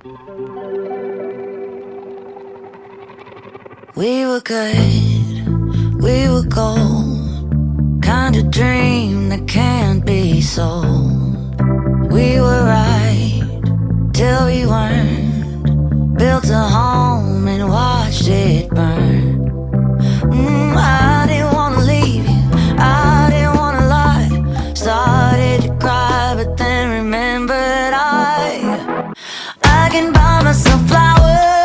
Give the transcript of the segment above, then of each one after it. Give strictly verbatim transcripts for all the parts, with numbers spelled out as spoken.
We were good, we were gold, kind of dream that can't be sold. We were right till we weren't, built a home and watched it burn. mm, I didn't wanna leave you, I didn't wanna lie. Started to cry but then remembered I I can buy myself flowers,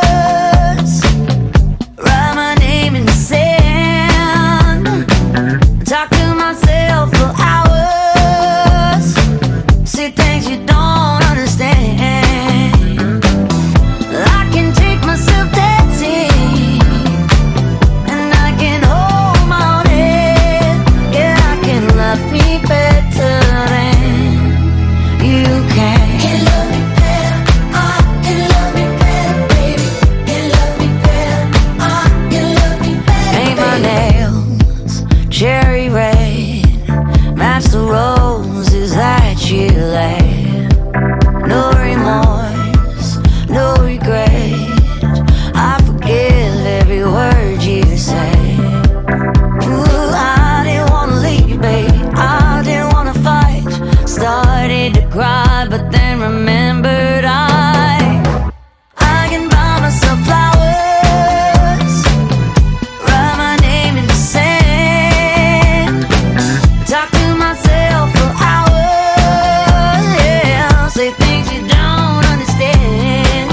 talk to myself for hours, see things you don't understand. I can take myself dancing, and I can hold my own head. Yeah, I can love me better than you can. Can love me better, I can love me better, baby. Can love me better, I can love me better. Paint my nails cherry red, match the roses that you laid. No remorse, no regret, I forgive every word you say. Ooh, I didn't wanna leave, babe, I didn't wanna fight. Started to cry but then remembered I I can buy myself flowers, write my name in the sand, talk to myself for hours, yeah, say things you don't understand.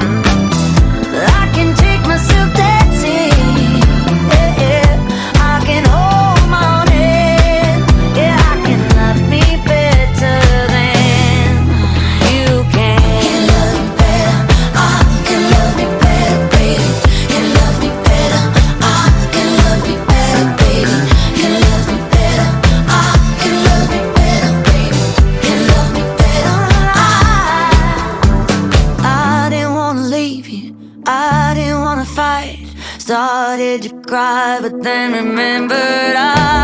I can take myself dancing, yeah, yeah. I can hold my own head, yeah, I can love me better than you can. Can love me better, I can love me better, baby. Can love me better, I can love me better, baby. Can love me better, I can love me better, baby. Can love me better, I I didn't wanna leave you, I didn't wanna fight. Started to cry but then remembered I